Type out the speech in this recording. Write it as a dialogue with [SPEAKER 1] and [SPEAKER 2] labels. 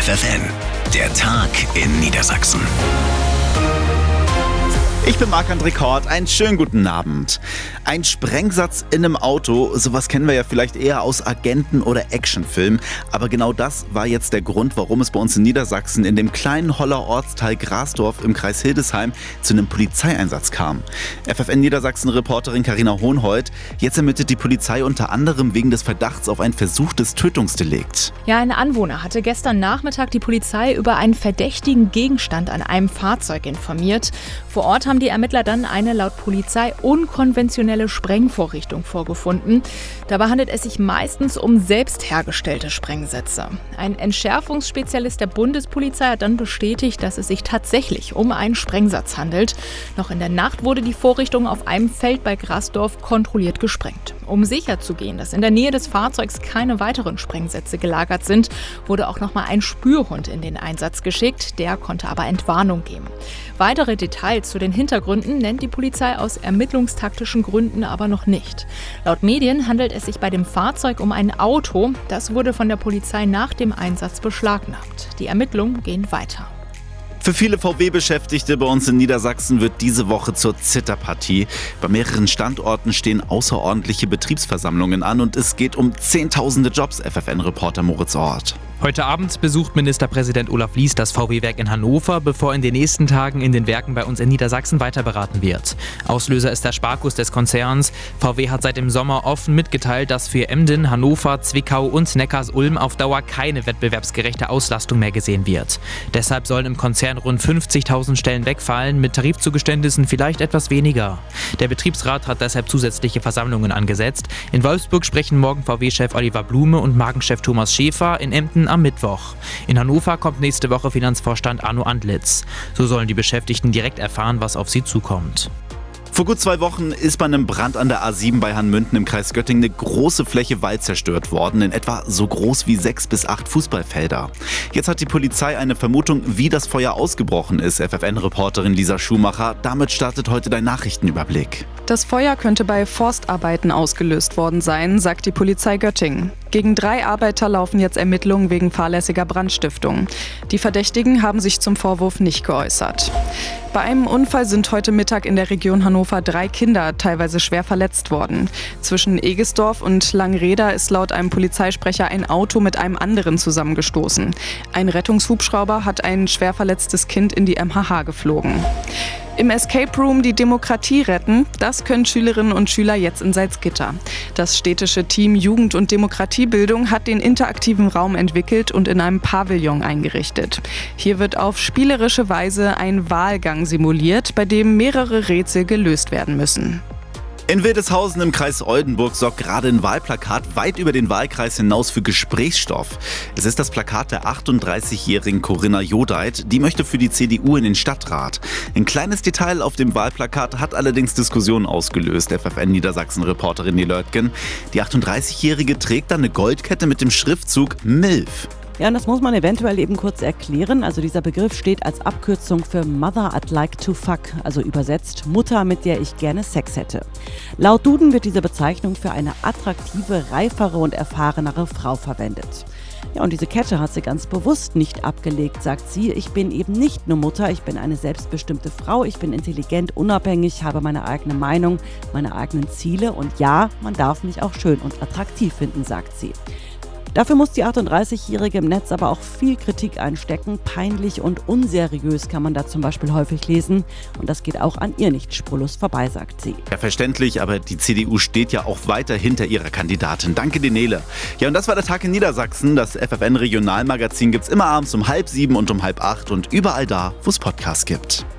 [SPEAKER 1] FFN, der Tag in Niedersachsen.
[SPEAKER 2] Ich bin Marc-André Kort, einen schönen guten Abend. Ein Sprengsatz in einem Auto, sowas kennen wir ja vielleicht eher aus Agenten- oder Actionfilmen. Aber genau das war jetzt der Grund, warum es bei uns in Niedersachsen in dem kleinen Holler Ortsteil Grasdorf im Kreis Hildesheim zu einem Polizeieinsatz kam. FFN Niedersachsen-Reporterin Carina Hohnhold, jetzt ermittelt die Polizei unter anderem wegen des Verdachts auf ein versuchtes Tötungsdelikt.
[SPEAKER 3] Ja, ein Anwohner hatte gestern Nachmittag die Polizei über einen verdächtigen Gegenstand an einem Fahrzeug informiert. Vor Ort haben die Ermittler dann eine laut Polizei unkonventionelle Sprengvorrichtung vorgefunden. Dabei handelt es sich meistens um selbst hergestellte Sprengsätze. Ein Entschärfungsspezialist der Bundespolizei hat dann bestätigt, dass es sich tatsächlich um einen Sprengsatz handelt. Noch in der Nacht wurde die Vorrichtung auf einem Feld bei Grasdorf kontrolliert gesprengt. Um sicherzugehen, dass in der Nähe des Fahrzeugs keine weiteren Sprengsätze gelagert sind, wurde auch nochmal ein Spürhund in den Einsatz geschickt. Der konnte aber Entwarnung geben. Weitere Details zu den Hintergründen nennt die Polizei aus ermittlungstaktischen Gründen aber noch nicht. Laut Medien handelt es sich bei dem Fahrzeug um ein Auto. Das wurde von der Polizei nach dem Einsatz beschlagnahmt. Die Ermittlungen gehen weiter.
[SPEAKER 2] Für viele VW-Beschäftigte bei uns in Niedersachsen wird diese Woche zur Zitterpartie. Bei mehreren Standorten stehen außerordentliche Betriebsversammlungen an und es geht um Zehntausende Jobs, FFN-Reporter Moritz Ort.
[SPEAKER 4] Heute Abend besucht Ministerpräsident Olaf Lies das VW-Werk in Hannover, bevor in den nächsten Tagen in den Werken bei uns in Niedersachsen weiter beraten wird. Auslöser ist der Sparkurs des Konzerns. VW hat seit dem Sommer offen mitgeteilt, dass für Emden, Hannover, Zwickau und Neckarsulm auf Dauer keine wettbewerbsgerechte Auslastung mehr gesehen wird. Deshalb sollen im Konzern rund 50.000 Stellen wegfallen, mit Tarifzugeständnissen vielleicht etwas weniger. Der Betriebsrat hat deshalb zusätzliche Versammlungen angesetzt. In Wolfsburg sprechen morgen VW-Chef Oliver Blume und Markenchef Thomas Schäfer, in Emden am Mittwoch. In Hannover kommt nächste Woche Finanzvorstand Arno Antlitz. So sollen die Beschäftigten direkt erfahren, was auf sie zukommt.
[SPEAKER 2] Vor gut 2 Wochen ist bei einem Brand an der A7 bei Hanmünden im Kreis Göttingen eine große Fläche Wald zerstört worden, in etwa so groß wie 6 bis 8 Fußballfelder. Jetzt hat die Polizei eine Vermutung, wie das Feuer ausgebrochen ist, FFN-Reporterin Lisa Schumacher. Damit startet heute dein Nachrichtenüberblick.
[SPEAKER 5] Das Feuer könnte bei Forstarbeiten ausgelöst worden sein, sagt die Polizei Göttingen. Gegen 3 Arbeiter laufen jetzt Ermittlungen wegen fahrlässiger Brandstiftung. Die Verdächtigen haben sich zum Vorwurf nicht geäußert. Bei einem Unfall sind heute Mittag in der Region Hannover 3 Kinder teilweise schwer verletzt worden. Zwischen Egesdorf und Langreda ist laut einem Polizeisprecher ein Auto mit einem anderen zusammengestoßen. Ein Rettungshubschrauber hat ein schwer verletztes Kind in die MHH geflogen. Im Escape Room die Demokratie retten, das können Schülerinnen und Schüler jetzt in Salzgitter. Das städtische Team Jugend- und Demokratiebildung hat den interaktiven Raum entwickelt und in einem Pavillon eingerichtet. Hier wird auf spielerische Weise ein Wahlgang simuliert, bei dem mehrere Rätsel gelöst werden müssen.
[SPEAKER 2] In Wildeshausen im Kreis Oldenburg sorgt gerade ein Wahlplakat weit über den Wahlkreis hinaus für Gesprächsstoff. Es ist das Plakat der 38-jährigen Corinna Jodeit. Die möchte für die CDU in den Stadtrat. Ein kleines Detail auf dem Wahlplakat hat allerdings Diskussionen ausgelöst, FFN Niedersachsen-Reporterin Nele Oetgen. Die 38-jährige trägt dann eine Goldkette mit dem Schriftzug MILF.
[SPEAKER 6] Ja, und das muss man eventuell eben kurz erklären. Also dieser Begriff steht als Abkürzung für Mother I'd Like to Fuck, also übersetzt Mutter, mit der ich gerne Sex hätte. Laut Duden wird diese Bezeichnung für eine attraktive, reifere und erfahrenere Frau verwendet. Ja, und diese Kette hat sie ganz bewusst nicht abgelegt, sagt sie. Ich bin eben nicht nur Mutter, ich bin eine selbstbestimmte Frau, ich bin intelligent, unabhängig, habe meine eigene Meinung, meine eigenen Ziele und ja, man darf mich auch schön und attraktiv finden, sagt sie. Dafür muss die 38-Jährige im Netz aber auch viel Kritik einstecken. Peinlich und unseriös kann man da zum Beispiel häufig lesen. Und das geht auch an ihr nicht spurlos vorbei, sagt sie.
[SPEAKER 2] Ja, verständlich, aber die CDU steht ja auch weiter hinter ihrer Kandidatin. Danke dir, Nele. Ja, und das war der Tag in Niedersachsen. Das FFN-Regionalmagazin gibt's immer abends um 6:30 und um 7:30 und überall da, wo es Podcasts gibt.